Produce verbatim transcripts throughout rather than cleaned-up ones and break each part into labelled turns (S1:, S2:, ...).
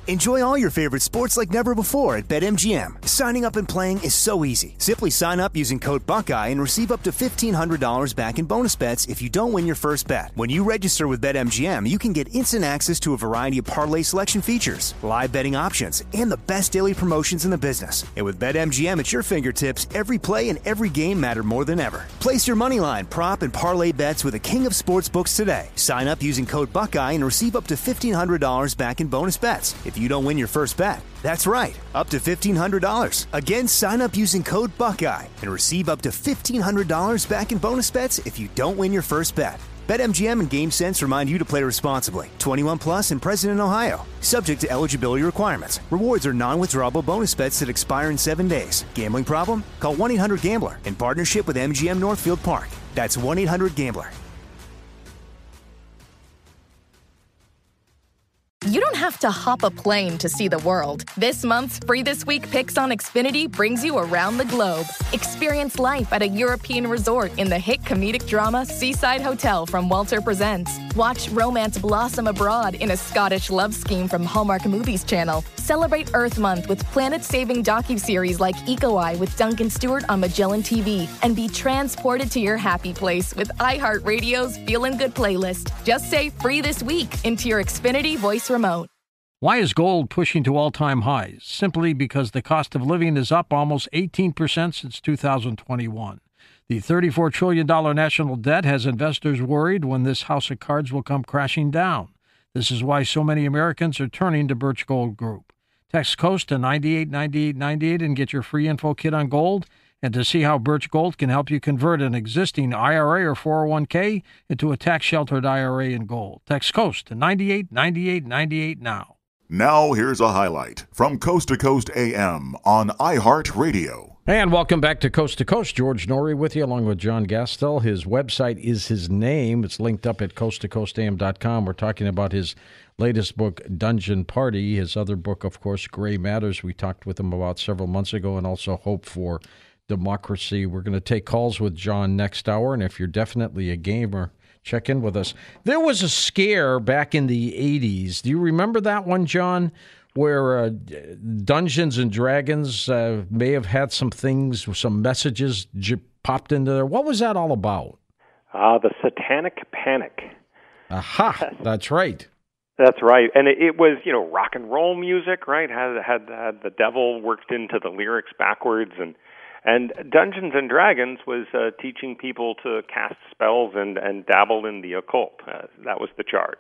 S1: Enjoy all your favorite sports like never before at BetMGM. Signing up and playing is so easy. Simply sign up using code Buckeye and receive up to fifteen hundred dollars back in bonus bets if you don't win your first bet. When you register with BetMGM, you can get instant access to a variety of parlay selection features, live betting options, and the best daily promotions in the business. And with BetMGM at your fingertips, every play and every game matter more than ever. Place your moneyline, prop, and parlay bets with the king of sportsbooks today. Sign up using code Buckeye and receive up to fifteen hundred dollars back in bonus bets if you don't win your first bet. That's right, up to fifteen hundred dollars. Again, sign up using code Buckeye and receive up to fifteen hundred dollars back in bonus bets if you don't win your first bet. BetMGM and GameSense remind you to play responsibly. twenty-one plus and present in Ohio. Subject to eligibility requirements. Rewards are non-withdrawable bonus bets that expire in seven days. Gambling problem? Call one eight hundred gambler in partnership with M G M Northfield Park. That's one eight hundred gambler.
S2: You don't have to hop a plane to see the world. This month's Free This Week Picks on Xfinity brings you around the globe. Experience life at a European resort in the hit comedic drama Seaside Hotel from Walter Presents. Watch romance blossom abroad in a Scottish love scheme from Hallmark Movies Channel. Celebrate Earth Month with planet-saving docuseries like Eco Eye with Duncan Stewart on Magellan T V. And be transported to your happy place with iHeartRadio's Feelin' Good playlist. Just say Free This Week into your Xfinity voice remote.
S3: Why is gold pushing to all-time highs? Simply because the cost of living is up almost eighteen percent since two thousand twenty-one. The thirty-four trillion dollars national debt has investors worried when this house of cards will come crashing down. This is why so many Americans are turning to Birch Gold Group. Text COAST to nine eight nine eight nine eight and get your free info kit on gold. And to see how Birch Gold can help you convert an existing I R A or four oh one k into a tax-sheltered I R A in gold. Text COAST to nine eight nine eight nine eight now.
S4: Now here's a highlight from Coast to Coast A M on iHeartRadio.
S3: And welcome back to Coast to Coast. George Norrie with you along with John Gastel. His website is his name. It's linked up at coast to coast a m dot com. We're talking about his latest book, Dungeon Party. His other book, of course, Gray Matters, we talked with him about several months ago, and also Hope for Democracy. We're going to take calls with John next hour, and if you're definitely a gamer, check in with us. There was a scare back in the eighties. Do you remember that one, John, where uh, Dungeons and Dragons uh, may have had some things, some messages j- popped into there? What was that all about?
S5: Uh, the Satanic Panic.
S3: Aha, that's right.
S5: That's right. And it, it was, you know, rock and roll music, right? Had, had had the devil worked into the lyrics backwards, and And Dungeons and Dragons was uh, teaching people to cast spells and, and dabble in the occult. Uh, that was the charge.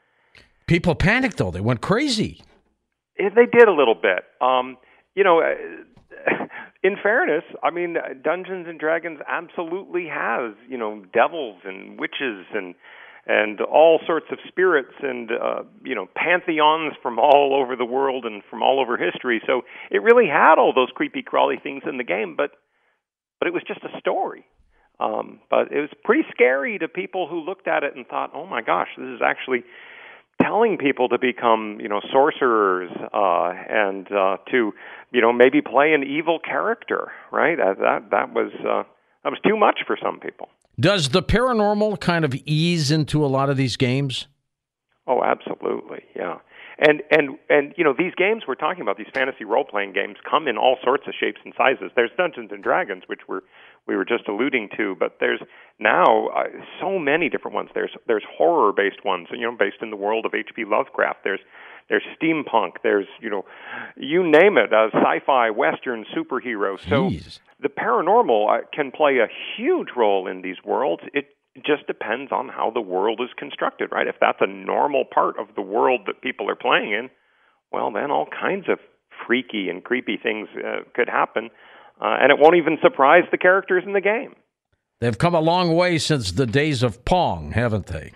S3: People panicked, though. They went crazy.
S5: It, they did a little bit. Um, you know, uh, in fairness, I mean, Dungeons and Dragons absolutely has, you know, devils and witches and and all sorts of spirits and, uh, you know, pantheons from all over the world and from all over history. So it really had all those creepy, crawly things in the game, but but it was just a story. Um, but it was pretty scary to people who looked at it and thought, oh, my gosh, this is actually telling people to become, you know, sorcerers uh, and uh, to, you know, maybe play an evil character, right? That that, that was uh, that was too much for some people.
S3: Does the paranormal kind of ease into a lot of these games?
S5: Oh, absolutely, yeah. And and and you know, these games we're talking about, these fantasy role-playing games, come in all sorts of shapes and sizes. There's Dungeons and Dragons, which we're we were just alluding to, but there's now uh, so many different ones. There's there's horror-based ones, you know, based in the world of H P Lovecraft. There's there's steampunk. There's, you know, you name it, uh, sci-fi, western, superhero. So
S3: Jeez.
S5: The paranormal uh, can play a huge role in these worlds. It just depends on how the world is constructed, right? If that's a normal part of the world that people are playing in, well, then all kinds of freaky and creepy things uh, could happen, uh, and it won't even surprise the characters in the game.
S3: They've come a long way since the days of Pong, haven't they?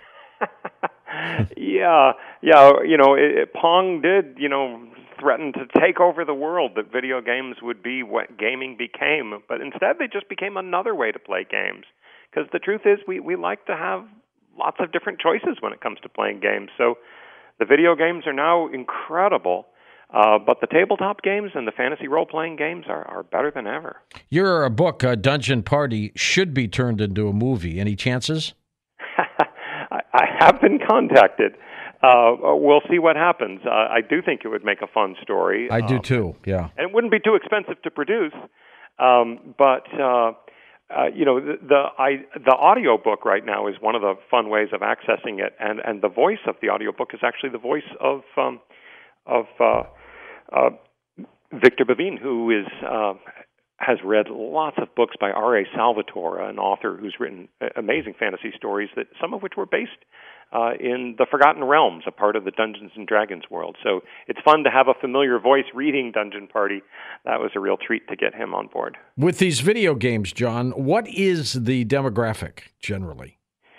S5: yeah, yeah. You know, it, Pong did, you know, threaten to take over the world, that video games would be what gaming became, but instead they just became another way to play games. Because the truth is, we, we like to have lots of different choices when it comes to playing games. So the video games are now incredible, uh, but the tabletop games and the fantasy role-playing games are, are better than ever.
S3: Your book, uh, Dungeon Party, should be turned into a movie. Any chances?
S5: I, I have been contacted. uh, we'll see what happens. Uh, I do think it would make a fun story.
S3: I do
S5: um,
S3: too, yeah.
S5: And it wouldn't be too expensive to produce. Um, but, uh, uh, you know, the the, I, the audio book right now is one of the fun ways of accessing it. And, and the voice of the audio book is actually the voice of um, of uh, uh, Victor Bavine, who is uh, has read lots of books by R A Salvatore, an author who's written amazing fantasy stories, that some of which were based uh, in the Forgotten Realms, a part of the Dungeons and Dragons world. So it's fun to have a familiar voice reading Dungeon Party. That was a real treat to get him on board.
S3: With these video games, John, what is the demographic generally?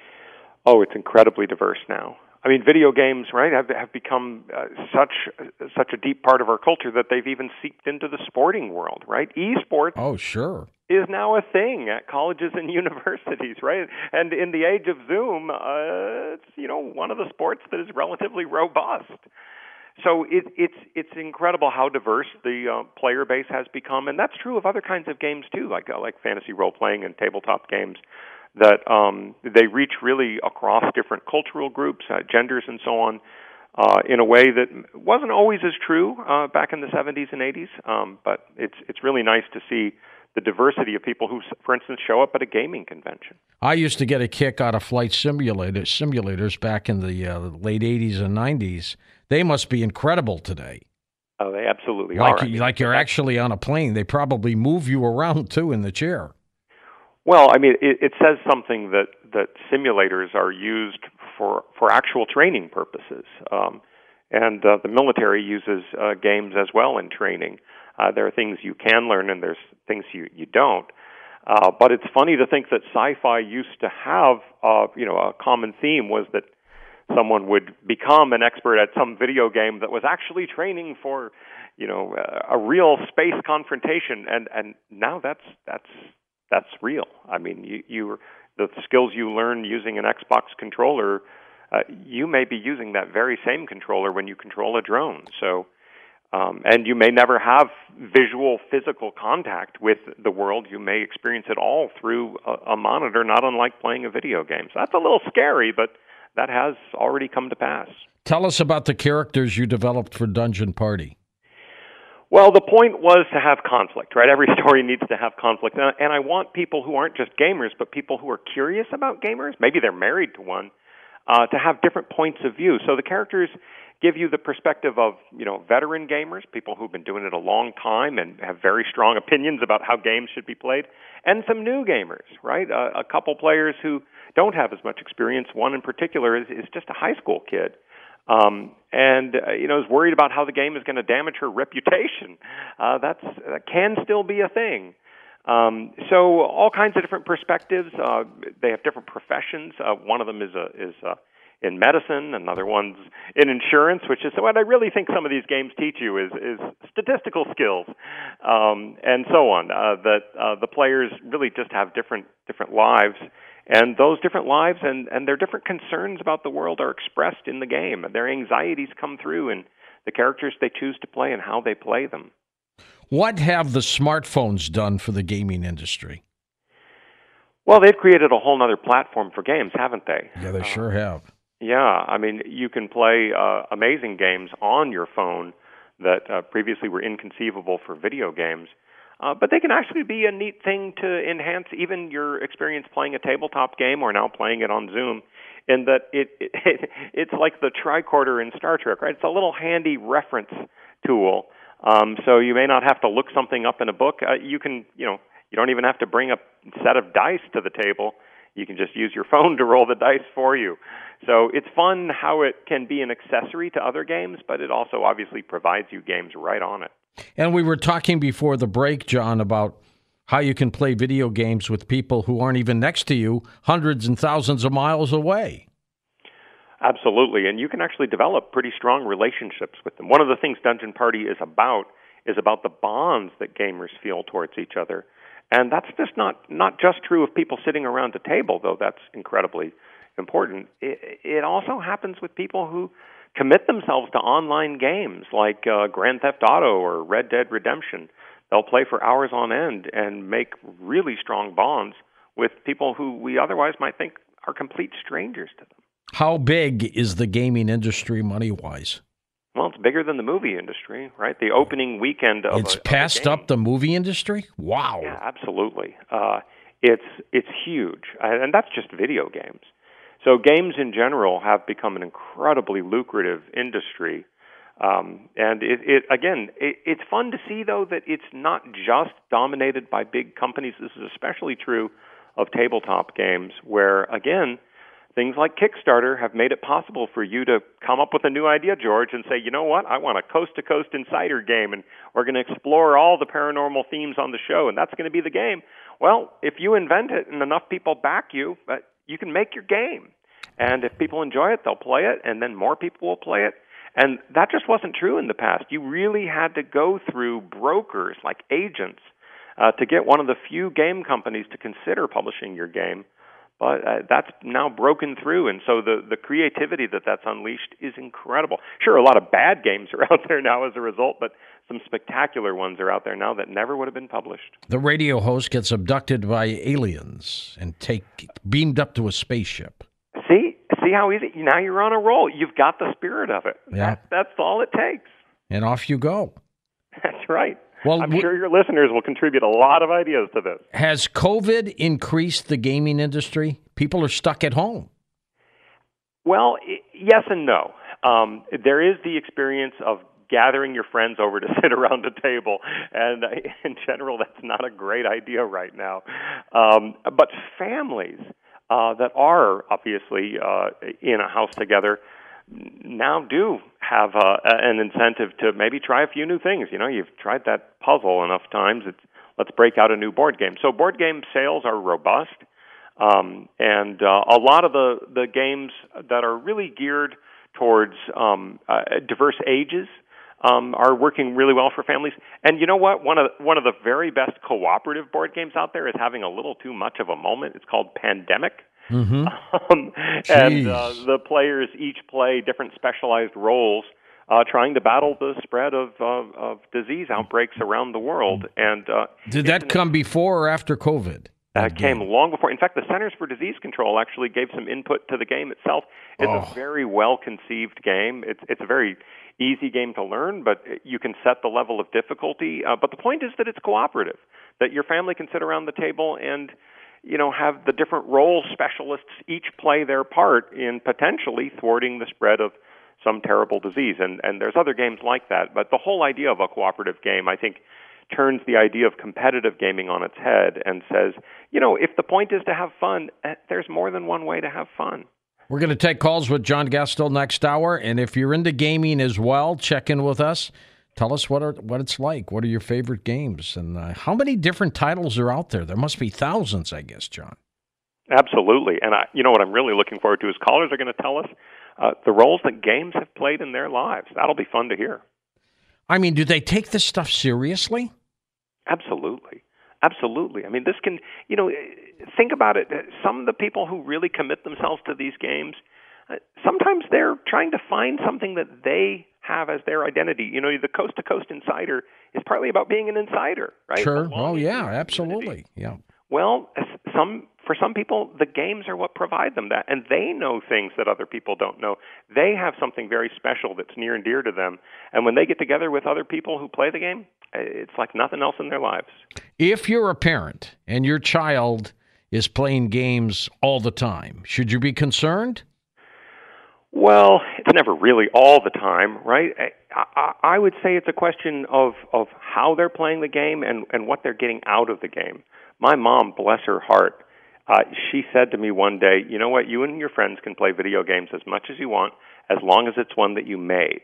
S5: Oh, it's incredibly diverse now. I mean, video games, right, have have become uh, such such a deep part of our culture that they've even seeped into the sporting world, right? Esports
S3: Oh, sure.
S5: is now a thing at colleges and universities, right? And in the age of Zoom, uh, it's, you know, one of the sports that is relatively robust. So it, it's it's incredible how diverse the uh, player base has become, and that's true of other kinds of games too, like uh, like fantasy role playing and tabletop games. That um, they reach really across different cultural groups, uh, genders, and so on, uh, in a way that wasn't always as true uh, back in the seventies and eighties. Um, but it's it's really nice to see the diversity of people who, for instance, show up at a gaming convention.
S3: I used to get a kick out of flight simulator, simulators back in the uh, late eighties and nineties. They must be incredible today.
S5: Oh, they absolutely
S3: like,
S5: are. I mean,
S3: like you're actually on a plane. They probably move you around, too, in the chair.
S5: Well, I mean, it, it says something that, that simulators are used for, for actual training purposes. Um, and uh, the military uses uh, games as well in training. Uh, there are things you can learn and there's things you, you don't. Uh, but it's funny to think that sci-fi used to have, uh, you know, a common theme was that someone would become an expert at some video game that was actually training for, you know, uh, a real space confrontation. And, and now that's that's that's real. I mean, you, you the skills you learn using an Xbox controller, uh, you may be using that very same controller when you control a drone. So, um, and you may never have visual, physical contact with the world. You may experience it all through a, a monitor, not unlike playing a video game. So that's a little scary, but that has already come to pass.
S3: Tell us about the characters you developed for Dungeon Party.
S5: Well, the point was to have conflict, right? Every story needs to have conflict. And I want people who aren't just gamers, but people who are curious about gamers, maybe they're married to one, uh, to have different points of view. So the characters give you the perspective of, you know, veteran gamers, people who've been doing it a long time and have very strong opinions about how games should be played, and some new gamers, right? Uh, a couple players who don't have as much experience. One in particular is, is just a high school kid. Um, and, uh, you know, is worried about how the game is going to damage her reputation. Uh, that's, that can still be a thing. Um, so all kinds of different perspectives. Uh, they have different professions. Uh, one of them is, a, is uh, in medicine. Another one's in insurance, which is what I really think some of these games teach you is, is statistical skills, um, and so on. Uh, that uh, the players really just have different different lives. And those different lives and, and their different concerns about the world are expressed in the game. Their anxieties come through in the characters they choose to play and how they play them.
S3: What have the smartphones done for the gaming industry?
S5: Well, they've created a whole other platform for games, haven't they?
S3: Yeah, they sure have.
S5: Uh, yeah, I mean, you can play uh, amazing games on your phone that uh, previously were inconceivable for video games. Uh, but they can actually be a neat thing to enhance even your experience playing a tabletop game or now playing it on Zoom, in that it, it it's like the tricorder in Star Trek, right? It's a little handy reference tool. Um, so you may not have to look something up in a book. Uh, you can, you know, you don't even have to bring a set of dice to the table. You can just use your phone to roll the dice for you. So it's fun how it can be an accessory to other games, but it also obviously provides you games right on it.
S3: And we were talking before the break, John, about how you can play video games with people who aren't even next to you, hundreds and thousands of miles away.
S5: Absolutely, and you can actually develop pretty strong relationships with them. One of the things Dungeon Party is about is about the bonds that gamers feel towards each other. And that's just not, not just true of people sitting around a table, though that's incredibly important. It, it also happens with people who commit themselves to online games like uh, Grand Theft Auto or Red Dead Redemption. They'll play for hours on end and make really strong bonds with people who we otherwise might think are complete strangers to them.
S3: How big is the gaming industry money-wise?
S5: Well, it's bigger than the movie industry, right? The opening weekend of
S3: It's
S5: a,
S3: passed
S5: of a game,
S3: up the movie industry? Wow.
S5: Yeah, absolutely. Uh, it's it's huge, and that's just video games. So games in general have become an incredibly lucrative industry. Um, and it, it again, it, it's fun to see, though, that it's not just dominated by big companies. This is especially true of tabletop games, where, again, things like Kickstarter have made it possible for you to come up with a new idea, George, and say, you know what, I want a coast-to-coast Insider game, and we're going to explore all the paranormal themes on the show, and that's going to be the game. Well, if you invent it and enough people back you, uh, you can make your game. And if people enjoy it, they'll play it, and then more people will play it. And that just wasn't true in the past. You really had to go through brokers, like agents, uh, to get one of the few game companies to consider publishing your game. But uh, that's now broken through, and so the, the creativity that that's unleashed is incredible. Sure, a lot of bad games are out there now as a result, but some spectacular ones are out there now that never would have been published.
S3: The radio host gets abducted by aliens and take beamed up to a spaceship.
S5: See? See how easy? Now you're on a roll. You've got the spirit of it.
S3: Yeah.
S5: That, that's all it takes.
S3: And off you go.
S5: That's right.
S3: Well,
S5: I'm sure your listeners will contribute a lot of ideas to this.
S3: Has COVID increased the gaming industry? People are stuck at home.
S5: Well, yes and no. Um, there is the experience of gathering your friends over to sit around a table, and uh, in general, that's not a great idea right now. Um, but families uh, that are obviously uh, in a house together now do have uh, an incentive to maybe try a few new things. You know, you've tried that puzzle enough times. It's, let's break out a new board game. So board game sales are robust, um, and uh, a lot of the, the games that are really geared towards um, uh, diverse ages um, are working really well for families. And you know what? One of one of the very best cooperative board games out there is having a little too much of a moment. It's called Pandemic.
S3: Mm-hmm.
S5: Um, and uh, the players each play different specialized roles, uh, trying to battle the spread of, of, of disease outbreaks around the world. And uh,
S3: did that come before or after COVID?
S5: That came long before. In fact, the Centers for Disease Control actually gave some input to the game itself. It's
S3: oh.
S5: a very well-conceived game. It's it's a very easy game to learn, but you can set the level of difficulty. Uh, but the point is that it's cooperative, that your family can sit around the table and, you know, have the different role specialists each play their part in potentially thwarting the spread of some terrible disease. And, and there's other games like that. But the whole idea of a cooperative game, I think, turns the idea of competitive gaming on its head and says, you know, if the point is to have fun, there's more than one way to have fun.
S3: We're going to take calls with John Gastel next hour. And if you're into gaming as well, check in with us. Tell us what are, what it's like. What are your favorite games? And uh, how many different titles are out there? There must be thousands, I guess, John.
S5: Absolutely. And I, you know what I'm really looking forward to is callers are going to tell us uh, the roles that games have played in their lives. That'll be fun to hear.
S3: I mean, do they take this stuff seriously?
S5: Absolutely. Absolutely. I mean, this can, you know, think about it. Some of the people who really commit themselves to these games, uh, sometimes they're trying to find something that they have as their identity. You know, the Coast to Coast Insider is partly about being an insider, right?
S3: Sure. Oh, yeah, absolutely. Yeah.
S5: Well, some for some people, the games are what provide them that, and they know things that other people don't know. They have something very special that's near and dear to them, and when they get together with other people who play the game, it's like nothing else in their lives.
S3: If you're a parent and your child is playing games all the time, should you be concerned?
S5: Well, it's never really all the time, right? I, I, I would say it's a question of, of how they're playing the game and, and what they're getting out of the game. My mom, bless her heart, uh, she said to me one day, you know what, you and your friends can play video games as much as you want, as long as it's one that you made.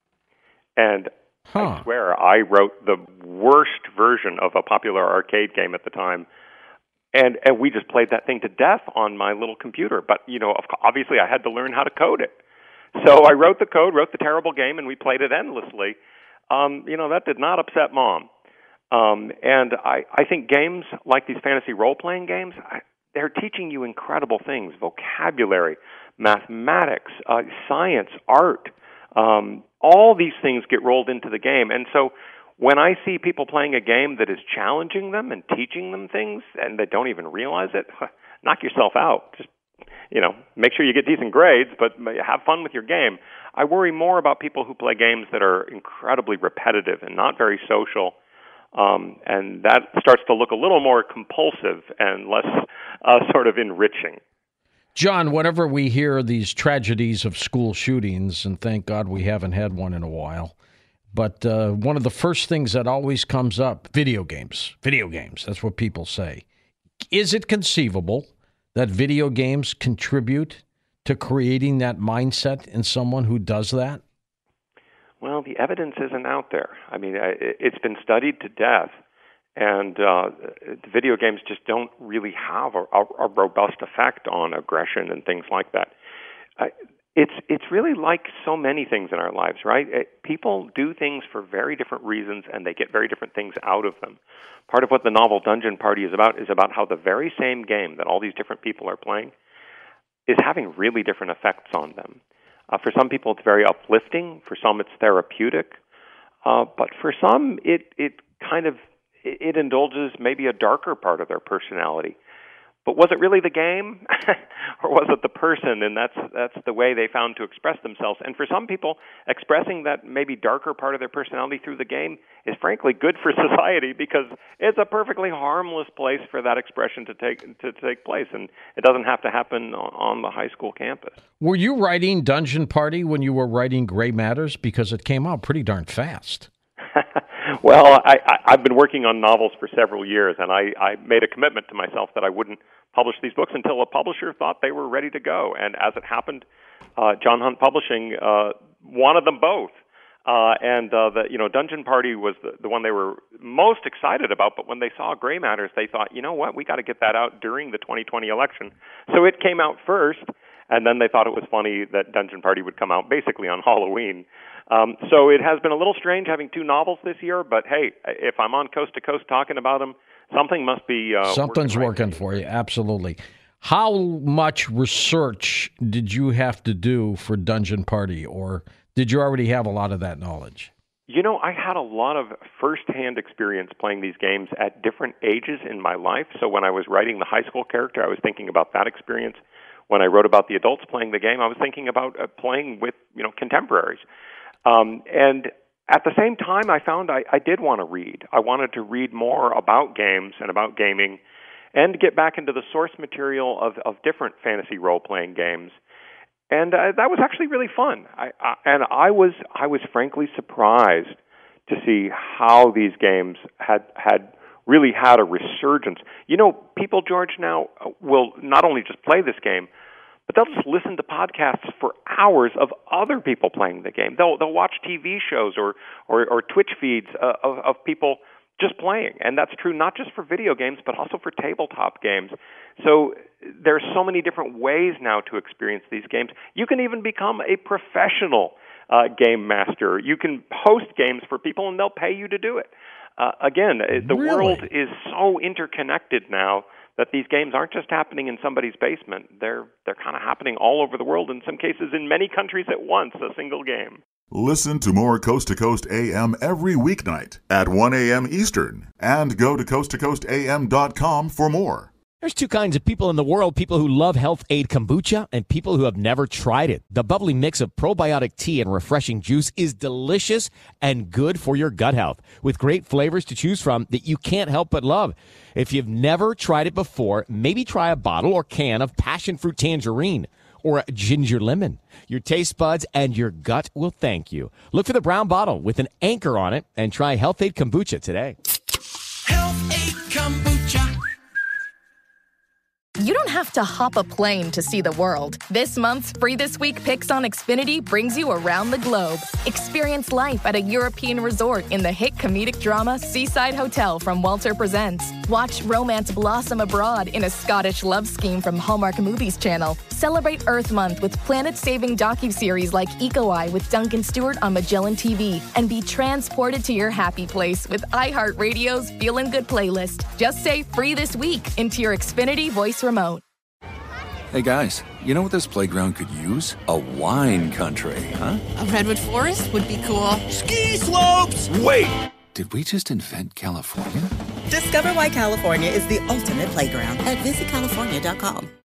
S5: And huh. I swear, I wrote the worst version of a popular arcade game at the time, and, and we just played that thing to death on my little computer. But, you know, obviously I had to learn how to code it. So I wrote the code, wrote the terrible game, and we played it endlessly. Um, you know, that did not upset Mom. Um, and I, I think games like these fantasy role-playing games, I, they're teaching you incredible things, vocabulary, mathematics, uh, science, art. Um, all these things get rolled into the game. And so when I see people playing a game that is challenging them and teaching them things and they don't even realize it, knock yourself out. Just you know, make sure you get decent grades, but have fun with your game. I worry more about people who play games that are incredibly repetitive and not very social, um, and that starts to look a little more compulsive and less uh, sort of enriching.
S3: John, whenever we hear these tragedies of school shootings, and thank God we haven't had one in a while, but uh, one of the first things that always comes up, video games. Video games, that's what people say. Is it conceivable that video games contribute to creating that mindset in someone who does that?
S5: Well, the evidence isn't out there. I mean, it's been studied to death, and uh, video games just don't really have a, a robust effect on aggression and things like that. Uh, it's it's really like so many things in our lives, right? It, people do things for very different reasons, and they get very different things out of them. Part of what the novel Dungeon Party is about is about how the very same game that all these different people are playing is having really different effects on them. Uh, for some people, it's very uplifting. For some, it's therapeutic. Uh, but for some, it it kind of it, it indulges maybe a darker part of their personality. But was it really the game, or was it the person? And that's that's the way they found to express themselves. And for some people, expressing that maybe darker part of their personality through the game is frankly good for society, because it's a perfectly harmless place for that expression to take to take place, and it doesn't have to happen on the high school campus.
S3: Were you writing Dungeon Party when you were writing Gray Matters? Because it came out pretty darn fast.
S5: Well, I, I, I've been working on novels for several years, and I, I made a commitment to myself that I wouldn't publish these books until a publisher thought they were ready to go. And as it happened, uh, John Hunt Publishing uh, wanted them both. Uh, and uh, the you know Dungeon Party was the, the one they were most excited about. But when they saw Gray Matters, they thought, you know what, we got to get that out during the twenty twenty election. So it came out first, and then they thought it was funny that Dungeon Party would come out basically on Halloween. Um, so it has been a little strange having two novels this year, but hey, if I'm on Coast to Coast talking about them, something must be uh,
S3: Something's
S5: working,
S3: working for you, absolutely. How much research did you have to do for Dungeon Party, or did you already have a lot of that knowledge?
S5: You know, I had a lot of first-hand experience playing these games at different ages in my life. So when I was writing the high school character, I was thinking about that experience. When I wrote about the adults playing the game, I was thinking about uh, playing with, you know, contemporaries. Um, and at the same time, I found I, I did want to read. I wanted to read more about games and about gaming, and get back into the source material of, of different fantasy role-playing games. And uh, that was actually really fun. I, I, and I was I was frankly surprised to see how these games had had really had a resurgence. You know, people, George, now will not only just play this game, but they'll just listen to podcasts for hours of other people playing the game. They'll they'll watch T V shows or or, or Twitch feeds uh, of, of people just playing, and that's true not just for video games, but also for tabletop games. So there's so many different ways now to experience these games. You can even become a professional uh, game master. You can host games for people, and they'll pay you to do it. Uh, again, the
S3: really?
S5: world is so interconnected now that these games aren't just happening in somebody's basement. They're they're kind of happening all over the world, in some cases in many countries at once, a single game.
S4: Listen to more Coast to Coast A M every weeknight at one a.m. Eastern, and go to coast to coast a m dot com for more.
S6: There's two kinds of people in the world, people who love Health Aid Kombucha and people who have never tried it. The bubbly mix of probiotic tea and refreshing juice is delicious and good for your gut health, with great flavors to choose from that you can't help but love. If you've never tried it before, maybe try a bottle or can of passion fruit tangerine or a ginger lemon. Your taste buds and your gut will thank you. Look for the brown bottle with an anchor on it and try Health Aid Kombucha today.
S7: Health Aid Kombucha.
S2: You don't have to hop a plane to see the world. This month's Free This Week Picks on Xfinity brings you around the globe. Experience life at a European resort in the hit comedic drama Seaside Hotel from Walter Presents. Watch romance blossom abroad in a Scottish love scheme from Hallmark Movies Channel. Celebrate Earth Month with planet-saving docuseries like Eco Eye with Duncan Stewart on Magellan T V. And be transported to your happy place with iHeartRadio's Feelin' Good playlist. Just say Free This Week into your Xfinity voice remote.
S8: Hey guys, you know what this playground could use? A wine country, huh?
S9: A redwood forest would be cool.
S7: Ski slopes!
S8: Wait! Did we just invent California?
S10: Discover why California is the ultimate playground at visit california dot com.